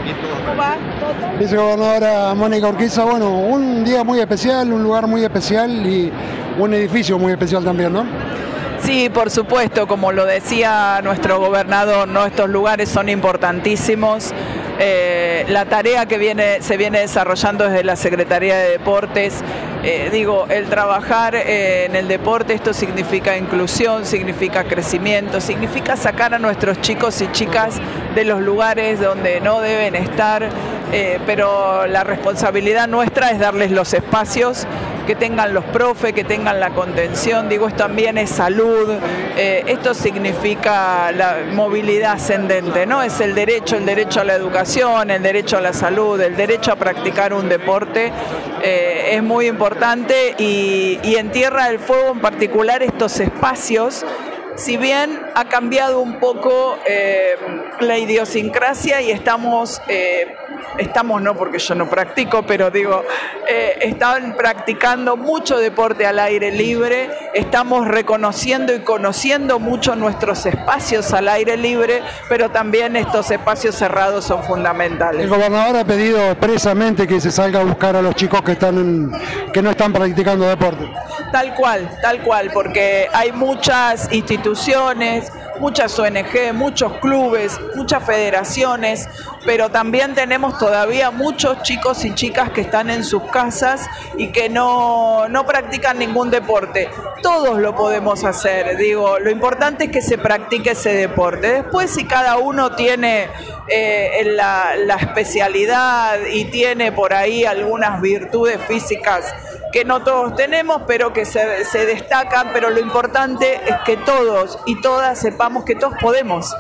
¿Cómo va? Vicegobernadora Mónica Urquiza, bueno, un día muy especial, un lugar muy especial y un edificio muy especial también, ¿no? Sí, por supuesto, como lo decía nuestro gobernador, ¿no? Estos lugares son importantísimos. La tarea que se viene desarrollando desde la Secretaría de Deportes, el trabajar en el deporte, esto significa inclusión, significa crecimiento, significa sacar a nuestros chicos y chicas de los lugares donde no deben estar, pero la responsabilidad nuestra es darles los espacios, que tengan los profes, que tengan la contención, esto también es salud, esto significa la movilidad ascendente, ¿no? Es el derecho a la educación, el derecho a la salud, el derecho a practicar un deporte, es muy importante y en Tierra del Fuego en particular estos espacios, si bien ha cambiado un poco la idiosincrasia y estamos no porque yo no practico, pero están practicando mucho deporte al aire libre, estamos reconociendo y conociendo mucho nuestros espacios al aire libre, pero también estos espacios cerrados son fundamentales. El gobernador ha pedido expresamente que se salga a buscar a los chicos que no están practicando deporte. Tal cual, porque hay muchas instituciones, muchas ONG, muchos clubes, muchas federaciones, pero también tenemos todavía muchos chicos y chicas que están en sus casas y que no practican ningún deporte. Todos lo podemos hacer, lo importante es que se practique ese deporte. Después, si cada uno tiene la especialidad y tiene por ahí algunas virtudes físicas que no todos tenemos, pero que se destacan, pero lo importante es que todos y todas sepamos que todos podemos.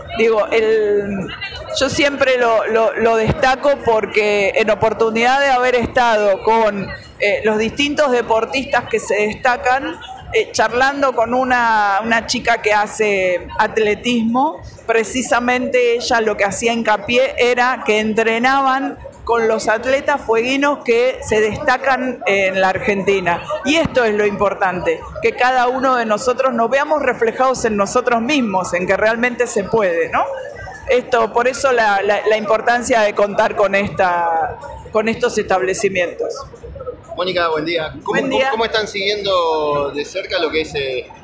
Yo siempre lo destaco porque en oportunidad de haber estado con los distintos deportistas que se destacan, charlando con una chica que hace atletismo, precisamente ella lo que hacía hincapié era que entrenaban con los atletas fueguinos que se destacan en la Argentina. Y esto es lo importante, que cada uno de nosotros nos veamos reflejados en nosotros mismos, en que realmente se puede, ¿no? Por eso la importancia de contar con estos establecimientos. Mónica, buen día. ¿Cómo están siguiendo de cerca lo que es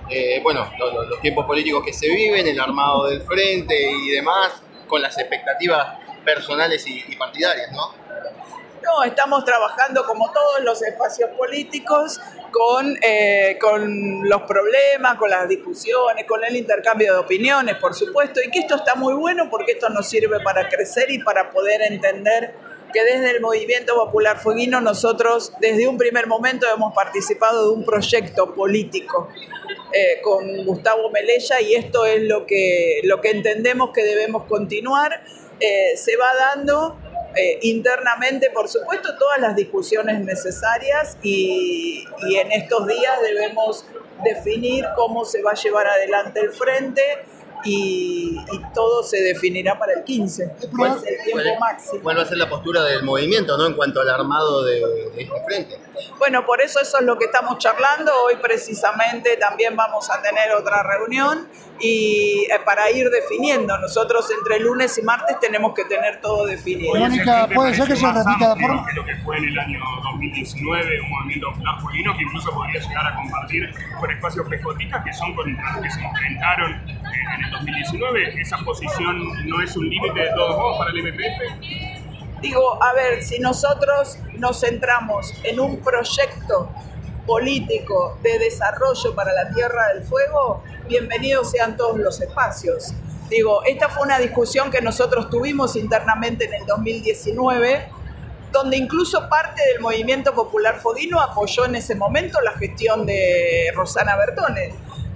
los tiempos políticos que se viven, el armado del frente y demás, con las expectativas personales y partidarias, ¿no? No, estamos trabajando como todos los espacios políticos con los problemas, con las discusiones, con el intercambio de opiniones, por supuesto, y que esto está muy bueno porque esto nos sirve para crecer y para poder entender que desde el Movimiento Popular Fueguino nosotros desde un primer momento hemos participado de un proyecto político con Gustavo Melella y esto es lo que entendemos que debemos continuar. Se va dando internamente, por supuesto, todas las discusiones necesarias y en estos días debemos definir cómo se va a llevar adelante el frente y todo se definirá para el 15, que es el tiempo máximo. ¿Cuál va a ser la postura del movimiento, ¿no?, en cuanto al armado de este frente? Bueno, por eso es lo que estamos charlando. Hoy precisamente también vamos a tener otra reunión y para ir definiendo. Nosotros entre lunes y martes tenemos que tener todo definido. Mónica, ¿puede ser que se repita de forma? Que lo que fue en el año 2019 un movimiento popular fueguino que incluso podría llegar a compartir con espacios pejotistas que son contra los que se enfrentaron en el 2019. ¿Esa posición no es un límite de todos modos para el MPF? Si nosotros nos centramos en un proyecto político de desarrollo para la Tierra del Fuego, bienvenidos sean todos los espacios. Esta fue una discusión que nosotros tuvimos internamente en el 2019, donde incluso parte del Movimiento Popular Fueguino apoyó en ese momento la gestión de Rosana Bertone.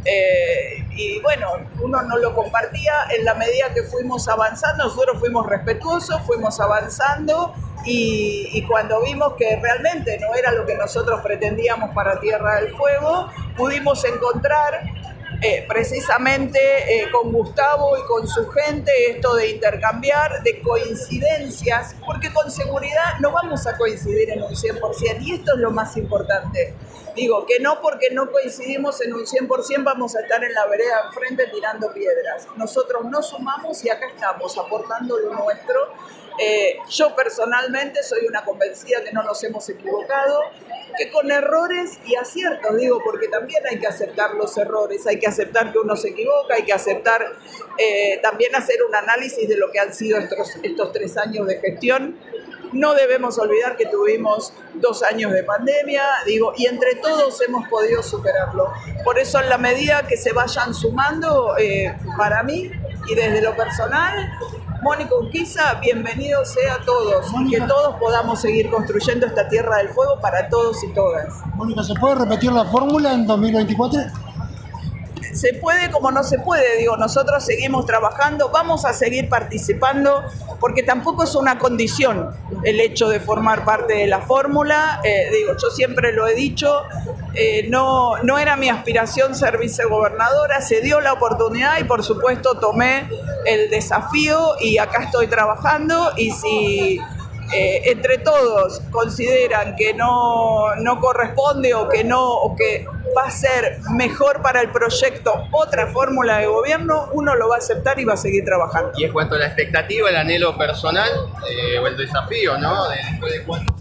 Uno no lo compartía. En la medida que fuimos avanzando, nosotros fuimos respetuosos, fuimos avanzando y cuando vimos que realmente no era lo que nosotros pretendíamos para Tierra del Fuego, pudimos encontrar precisamente con Gustavo y con su gente esto de intercambiar, de coincidencias, porque con seguridad no vamos a coincidir en un 100% y esto es lo más importante. Que no porque no coincidimos en un 100% vamos a estar en la vereda enfrente tirando piedras. Nosotros nos sumamos y acá estamos aportando lo nuestro Yo personalmente soy una convencida que no nos hemos equivocado, que con errores y aciertos, digo, porque también hay que aceptar los errores, hay que aceptar que uno se equivoca, hay que aceptar también hacer un análisis de lo que han sido estos 3 años de gestión. No debemos olvidar que tuvimos 2 años de pandemia, digo, y entre todos hemos podido superarlo. Por eso, en la medida que se vayan sumando, para mí y desde lo personal, Mónica Urquiza, bienvenido sea a todos, Mónica, y que todos podamos seguir construyendo esta Tierra del Fuego para todos y todas. Mónica, ¿se puede repetir la fórmula en 2024? Se puede como no se puede, digo, nosotros seguimos trabajando, vamos a seguir participando, porque tampoco es una condición el hecho de formar parte de la fórmula, digo, yo siempre lo he dicho, no era mi aspiración ser vicegobernadora, se dio la oportunidad y por supuesto tomé el desafío y acá estoy trabajando, y si entre todos consideran que no corresponde o que va a ser mejor para el proyecto otra fórmula de gobierno, uno lo va a aceptar y va a seguir trabajando. Y en cuanto a la expectativa, el anhelo personal o el desafío, ¿no? Después de cuánto.